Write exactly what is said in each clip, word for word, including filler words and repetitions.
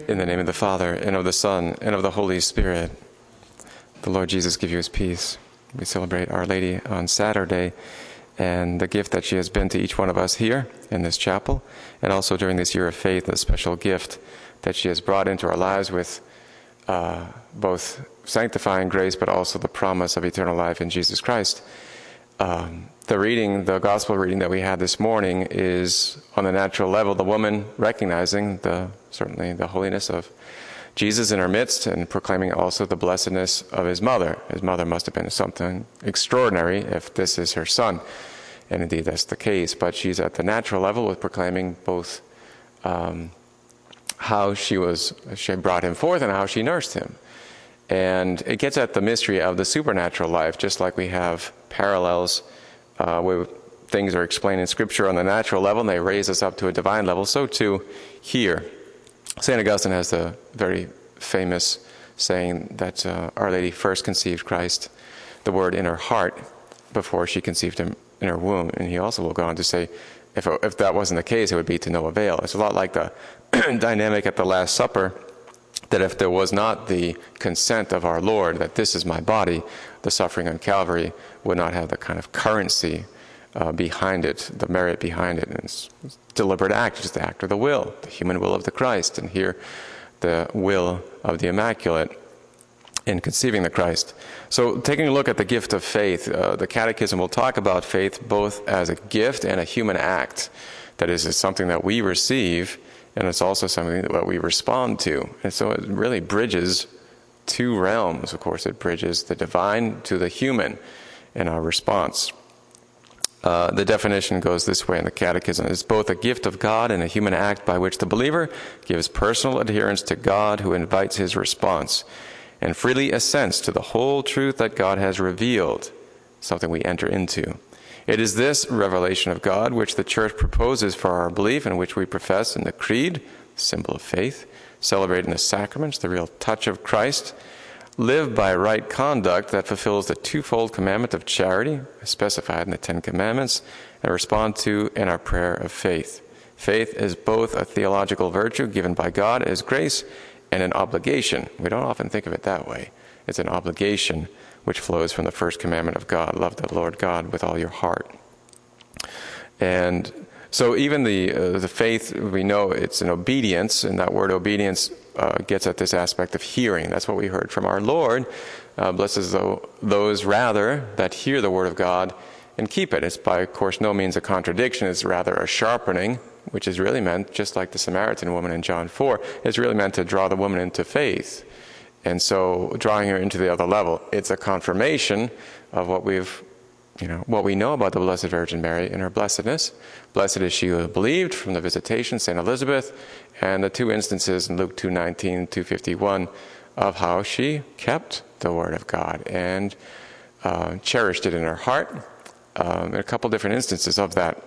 In the name of the Father, and of the Son, and of the Holy Spirit. The Lord Jesus give you his peace. We celebrate Our Lady on Saturday, and the gift that she has been to each one of us here in this chapel, and also during this year of faith, a special gift that she has brought into our lives with uh, both sanctifying grace, but also the promise of eternal life in Jesus Christ. Um, the reading, the gospel reading that we had this morning is on the natural level, the woman recognizing the certainly the holiness of Jesus in her midst and proclaiming also the blessedness of his mother. His mother must have been something extraordinary if this is her son. And indeed that's the case. But she's at the natural level with proclaiming both um, how she was, she brought him forth and how she nursed him. And it gets at the mystery of the supernatural life, just like we have parallels uh, where things are explained in Scripture on the natural level and they raise us up to a divine level. So too here. Saint Augustine has the very famous saying that uh, Our Lady first conceived Christ, the Word, in her heart before she conceived him in her womb. And he also will go on to say, if, if that wasn't the case, it would be to no avail. It's a lot like the dynamic at the Last Supper, that if there was not the consent of our Lord, that this is my body, the suffering on Calvary would not have the kind of currency uh, behind it, the merit behind it. And it's a deliberate act, just the act of the will, the human will of the Christ, and here the will of the Immaculate in conceiving the Christ. So taking a look at the gift of faith, uh, the Catechism will talk about faith both as a gift and a human act. That is, it's something that we receive, and it's also something that we respond to. And so it really bridges two realms. Of course, it bridges the divine to the human in our response. Uh, the definition goes this way in the Catechism. It's both a gift of God and a human act by which the believer gives personal adherence to God, who invites his response, and freely assents to the whole truth that God has revealed, something we enter into. It is this revelation of God which the Church proposes for our belief, and which we profess in the Creed, the symbol of faith, celebrate in the sacraments, the real touch of Christ, live by right conduct that fulfills the twofold commandment of charity, specified in the Ten Commandments, and respond to in our prayer of faith. Faith is both a theological virtue given by God as grace and an obligation. We don't often think of it that way. It's an obligation which flows from the first commandment of God, love the Lord God with all your heart. And so even the uh, the faith, we know it's an obedience, and that word obedience uh, gets at this aspect of hearing. That's what we heard from our Lord. Uh, blessed is those rather that hear the word of God and keep it. It's by, of course, no means a contradiction. It's rather a sharpening, which is really meant, just like the Samaritan woman in John four, it's really meant to draw the woman into faith. And so drawing her into the other level, it's a confirmation of what we've, you know, what we know about the Blessed Virgin Mary and her blessedness. Blessed is she who believed, from the Visitation, Saint Elizabeth, and the two instances in Luke two nineteen, two fifty-one of how she kept the Word of God and uh, cherished it in her heart. Um, a couple different instances of that.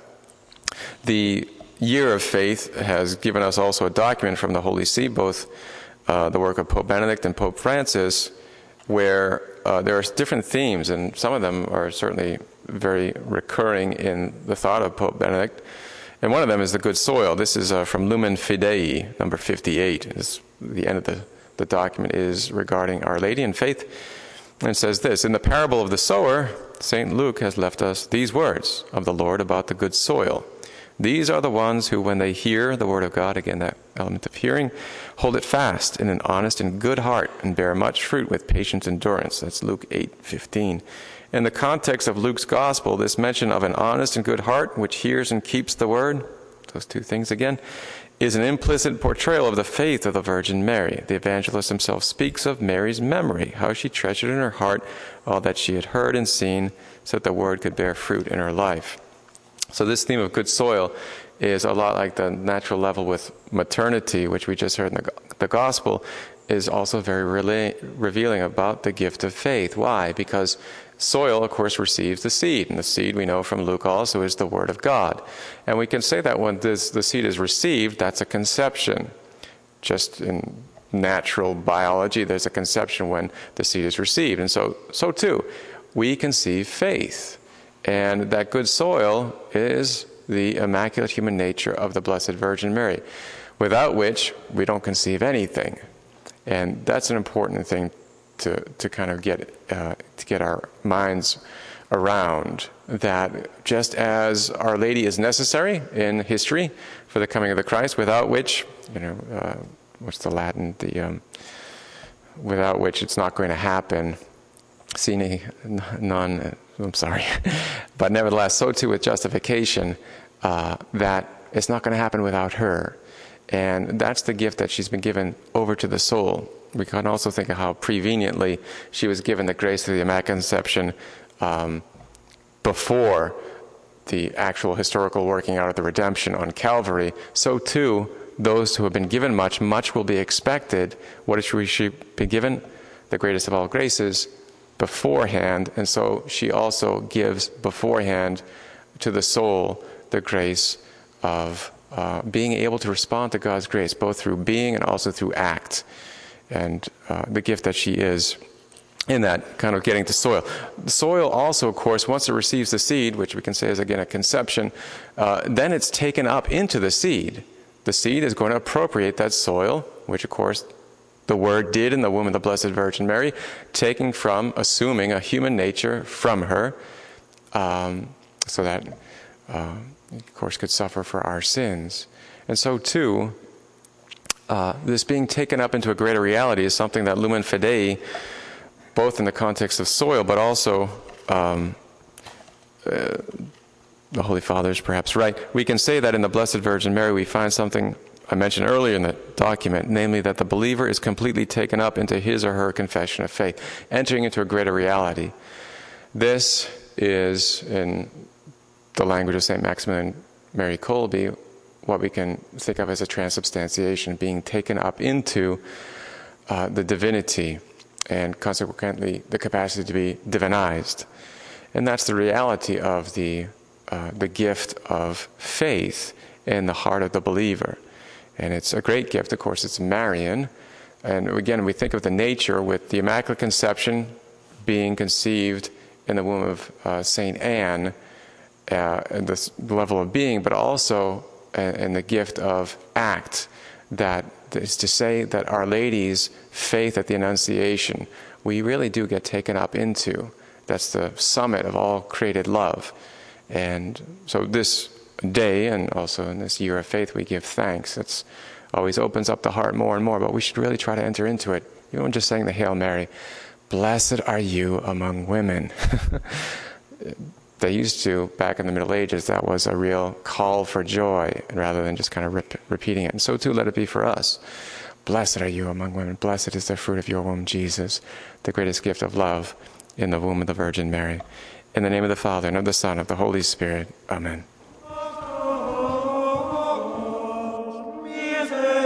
The year of faith has given us also a document from the Holy See, both Uh, the work of Pope Benedict and Pope Francis, where uh, there are different themes, and some of them are certainly very recurring in the thought of Pope Benedict. And one of them is the good soil. This is uh, from Lumen Fidei, number fifty-eight. It's, the end of the, the document is regarding Our Lady and faith. And it says this: in the parable of the sower, Saint Luke has left us these words of the Lord about the good soil. These are the ones who, when they hear the word of God, again that element of hearing, hold it fast in an honest and good heart and bear much fruit with patient endurance. That's Luke eight fifteen. In the context of Luke's gospel, this mention of an honest and good heart, which hears and keeps the word, those two things again, is an implicit portrayal of the faith of the Virgin Mary. The evangelist himself speaks of Mary's memory, how she treasured in her heart all that she had heard and seen, so that the word could bear fruit in her life. So this theme of good soil is a lot like the natural level with maternity, which we just heard in the, the gospel, is also very rela- revealing about the gift of faith. Why? Because soil, of course, receives the seed, and the seed, we know from Luke also, is the Word of God. And we can say that when this, the seed is received, that's a conception. Just in natural biology, there's a conception when the seed is received. And so, so too, we conceive faith. And that good soil is the immaculate human nature of the Blessed Virgin Mary. without which we don't conceive anything. And that's an important thing to, to kind of get uh, to get our minds around, that just as Our Lady is necessary in history for the coming of the Christ, without which, you know, uh, what's the Latin, the um, without which it's not going to happen, sine non, I'm sorry, but nevertheless, so too with justification, uh, that it's not going to happen without her. And that's the gift that she's been given over to the soul. We can also think of how preveniently she was given the grace of the Immaculate Conception um, before the actual historical working out of the redemption on Calvary. So too, those who have been given much, much will be expected. What should she be given? The greatest of all graces beforehand. And so she also gives beforehand to the soul the grace of uh, being able to respond to God's grace, both through being and also through act. And uh, the gift that she is in that kind of getting to soil. The soil also, of course, once it receives the seed, which we can say is again a conception, uh, then it's taken up into the seed. The seed is going to appropriate that soil, which of course the Word did in the womb of the Blessed Virgin Mary, taking from, assuming a human nature from her, um, so that, uh, of course, could suffer for our sins. And so too, Uh, this being taken up into a greater reality is something that Lumen Fidei, both in the context of soil, but also um, uh, the Holy Father is perhaps right. We can say that in the Blessed Virgin Mary we find something I mentioned earlier in the document, namely that the believer is completely taken up into his or her confession of faith, entering into a greater reality. This is, in the language of Saint Maximilian Mary Kolbe, what we can think of as a transubstantiation, being taken up into uh, the divinity and consequently the capacity to be divinized. And that's the reality of the, uh, the gift of faith in the heart of the believer. And it's a great gift, of course, it's Marian. And again, we think of the nature with the Immaculate Conception being conceived in the womb of uh, Saint Anne, uh, at this level of being, but also and the gift of act, that is to say that Our Lady's faith at the Annunciation, we really do get taken up into. That's the summit of all created love. And so this day, and also in this year of faith, we give thanks. It always opens up the heart more and more, but we should really try to enter into it. You know, just saying the Hail Mary, blessed are you among women. They used to, back in the Middle Ages, that was a real call for joy, rather than just kind of rep- repeating it. And so too let it be for us. Blessed are you among women. Blessed is the fruit of your womb, Jesus, the greatest gift of love in the womb of the Virgin Mary. In the name of the Father, and of the Son, and of the Holy Spirit. Amen.